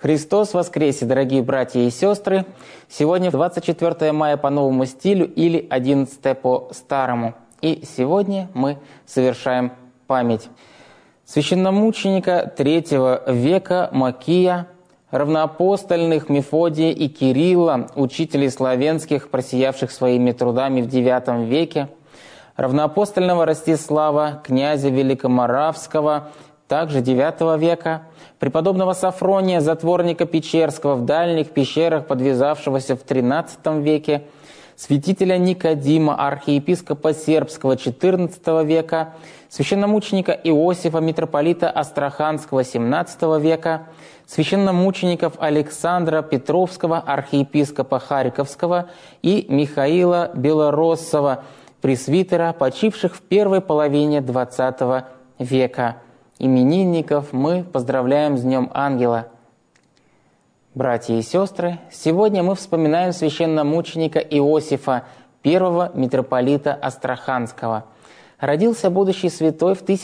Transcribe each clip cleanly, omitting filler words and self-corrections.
Христос воскресе, дорогие братья и сестры! Сегодня 24 мая по новому стилю или 11 по старому. И сегодня мы совершаем память священномученика III века Макия, равноапостольных Мефодия и Кирилла, учителей славянских, просиявших своими трудами в IX веке, равноапостольного Ростислава, князя Великоморавского, также IX века, преподобного Сафрония, затворника Печерского, в дальних пещерах, подвязавшегося в XIII веке, святителя Никодима, архиепископа Сербского XIV века, священномученика Иосифа, митрополита Астраханского XVII века, священномучеников Александра Петровского, архиепископа Харьковского и Михаила Белороссова, пресвитера, почивших в первой половине XX века. Именинников мы поздравляем с Днем Ангела. Братья и сестры, сегодня мы вспоминаем священномученика Иосифа, первого митрополита Астраханского. Родился будущий святой в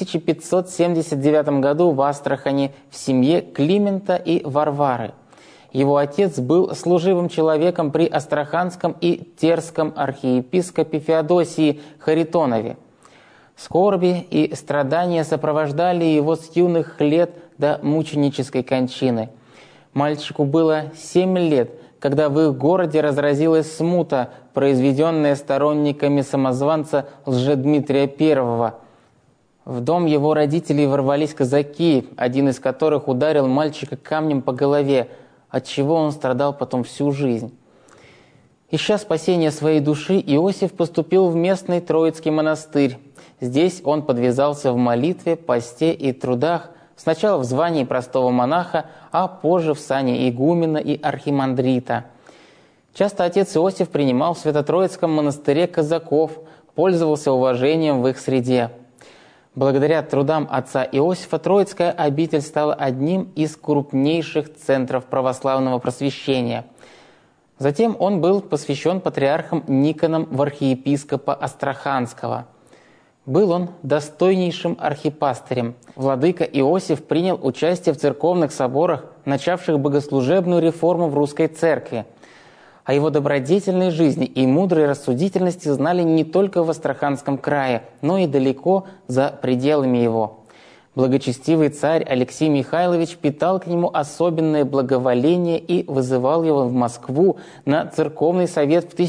1579 году в Астрахани в семье Климента и Варвары. Его отец был служивым человеком при Астраханском и Терском архиепископе Феодосии Харитонове. Скорби и страдания сопровождали его с юных лет до мученической кончины. Мальчику было 7 лет, когда в их городе разразилась смута, произведенная сторонниками самозванца Лжедмитрия I. В дом его родителей ворвались казаки, один из которых ударил мальчика камнем по голове, отчего он страдал потом всю жизнь. Ища спасения своей души, Иосиф поступил в местный Троицкий монастырь. Здесь он подвязался в молитве, посте и трудах, сначала в звании простого монаха, а позже в сане игумена и архимандрита. Часто отец Иосиф принимал в Свято-Троицком монастыре казаков, пользовался уважением в их среде. Благодаря трудам отца Иосифа Троицкая обитель стала одним из крупнейших центров православного просвещения. Затем он был посвящен патриархом Никоном в архиепископа Астраханского. Был он достойнейшим архипастырем. Владыка Иосиф принял участие в церковных соборах, начавших богослужебную реформу в русской церкви. О его добродетельной жизни и мудрой рассудительности знали не только в Астраханском крае, но и далеко за пределами его. Благочестивый царь Алексей Михайлович питал к нему особенное благоволение и вызывал его в Москву на церковный совет в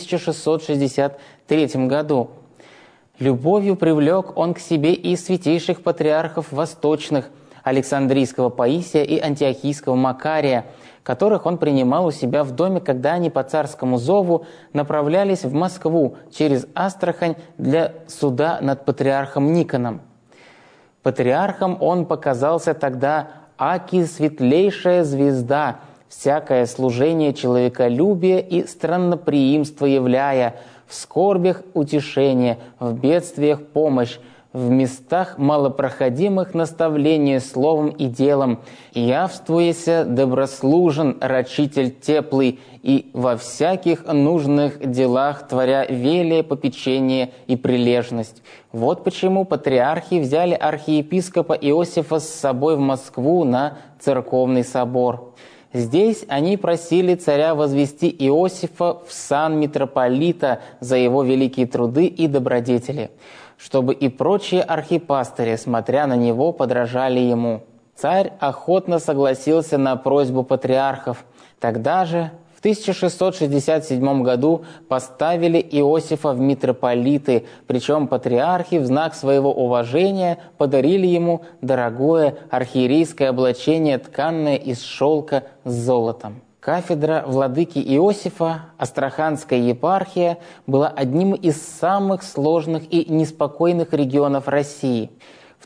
1663 году. Любовью привлек он к себе и святейших патриархов восточных – Александрийского Паисия и Антиохийского Макария, которых он принимал у себя в доме, когда они по царскому зову направлялись в Москву через Астрахань для суда над патриархом Никоном. Патриархом он показался тогда аки светлейшая звезда, всякое служение человеколюбия и странноприимство являя, в скорбях утешение, в бедствиях помощь, в местах малопроходимых наставление словом и делом, явствуяся доброслужен, рачитель теплый, и во всяких нужных делах творя велие попечение и прилежность. Вот почему патриархи взяли архиепископа Иосифа с собой в Москву на церковный собор. Здесь они просили царя возвести Иосифа в сан митрополита за его великие труды и добродетели, чтобы и прочие архипастыри, смотря на него, подражали ему. Царь охотно согласился на просьбу патриархов. Тогда же, в 1667 году, поставили Иосифа в митрополиты, причем патриархи в знак своего уважения подарили ему дорогое архиерейское облачение, тканное из шелка с золотом. Кафедра владыки Иосифа, Астраханская епархия, была одним из самых сложных и неспокойных регионов России. В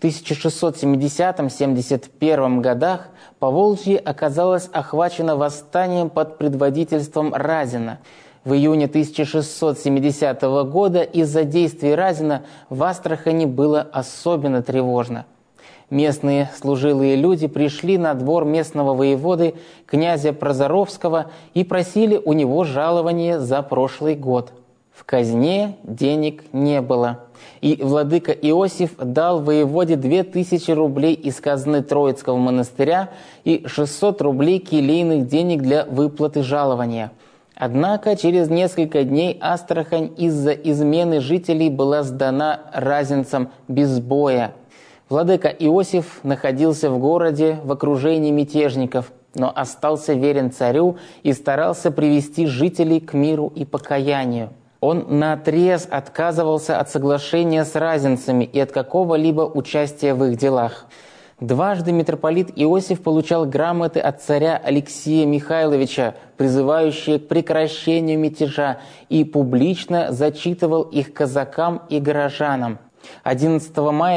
1670-71 годах Поволжье оказалось охвачено восстанием под предводительством Разина. В июне 1670 года из-за действий Разина в Астрахани было особенно тревожно. Местные служилые люди пришли на двор местного воеводы князя Прозоровского и просили у него жалование за прошлый год. В казне денег не было, и владыка Иосиф дал воеводе 2000 рублей из казны Троицкого монастыря и 600 рублей келейных денег для выплаты жалования. Однако через несколько дней Астрахань из-за измены жителей была сдана разинцам без боя. Владыка Иосиф находился в городе в окружении мятежников, но остался верен царю и старался привести жителей к миру и покаянию. Он наотрез отказывался от соглашения с разинцами и от какого-либо участия в их делах. Дважды митрополит Иосиф получал грамоты от царя Алексия Михайловича, призывающие к прекращению мятежа, и публично зачитывал их казакам и горожанам. 11 мая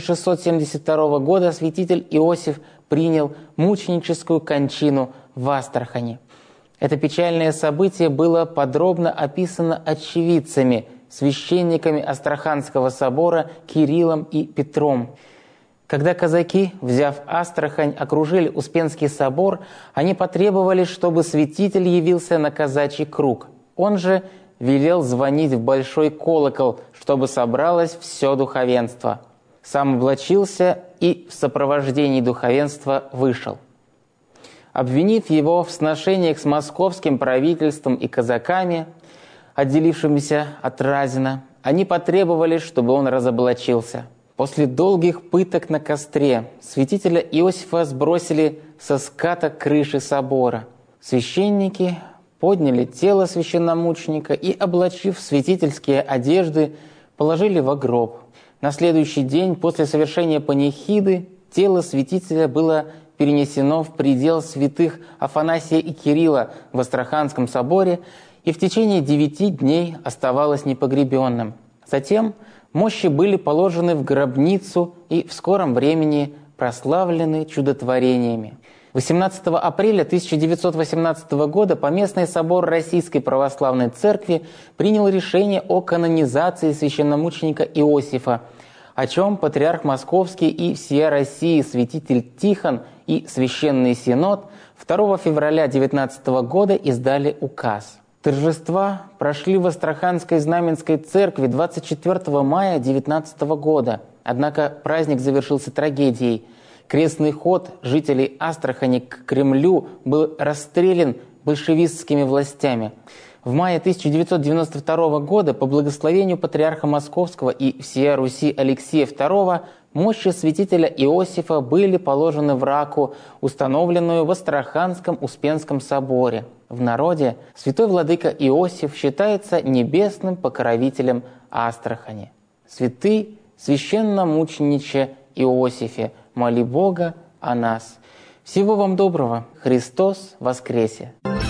1672 года святитель Иосиф принял мученическую кончину в Астрахани. Это печальное событие было подробно описано очевидцами, священниками Астраханского собора Кириллом и Петром. Когда казаки, взяв Астрахань, окружили Успенский собор, они потребовали, чтобы святитель явился на казачий круг. Он же велел звонить в большой колокол, чтобы собралось все духовенство. Сам облачился и в сопровождении духовенства вышел. Обвинив его в сношениях с московским правительством и казаками, отделившимися от Разина, они потребовали, чтобы он разоблачился. После долгих пыток на костре святителя Иосифа сбросили со ската крыши собора. Священники подняли тело священномученика и, облачив святительские одежды, положили во гроб. На следующий день после совершения панихиды тело святителя было перенесено в предел святых Афанасия и Кирилла в Астраханском соборе и в течение 9 дней оставалось непогребенным. Затем мощи были положены в гробницу и в скором времени прославлены чудотворениями. 18 апреля 1918 года Поместный собор Российской Православной Церкви принял решение о канонизации священномученика Иосифа, о чем Патриарх Московский и всея России святитель Тихон и Священный Синод 2 февраля 19 года издали указ. Торжества прошли в Астраханской Знаменской церкви 24 мая 19 года, однако праздник завершился трагедией. Крестный ход жителей Астрахани к Кремлю был расстрелян большевистскими властями. В мае 1992 года по благословению Патриарха Московского и всея Руси Алексия II мощи святителя Иосифа были положены в раку, установленную в Астраханском Успенском соборе. В народе святой владыка Иосиф считается небесным покровителем Астрахани. Святый священномучениче Иосифе, моли Бога о нас. Всего вам доброго. Христос воскресе!